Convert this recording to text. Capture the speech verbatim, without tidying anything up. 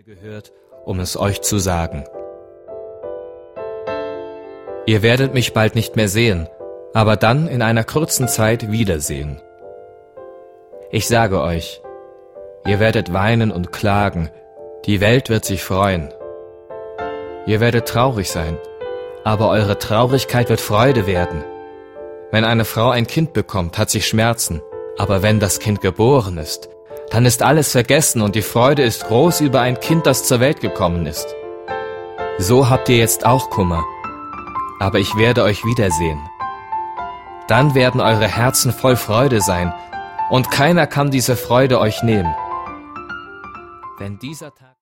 gehört, um es euch zu sagen. Ihr werdet mich bald nicht mehr sehen, aber dann in einer kurzen Zeit wiedersehen. Ich sage euch, ihr werdet weinen und klagen, die Welt wird sich freuen. Ihr werdet traurig sein, aber eure Traurigkeit wird Freude werden. Wenn eine Frau ein Kind bekommt, hat sie Schmerzen, aber wenn das Kind geboren ist, dann ist alles vergessen und die Freude ist groß über ein Kind, das zur Welt gekommen ist. So habt ihr jetzt auch Kummer, aber ich werde euch wiedersehen. Dann werden eure Herzen voll Freude sein, und keiner kann diese Freude euch nehmen. Wenn dieser Tag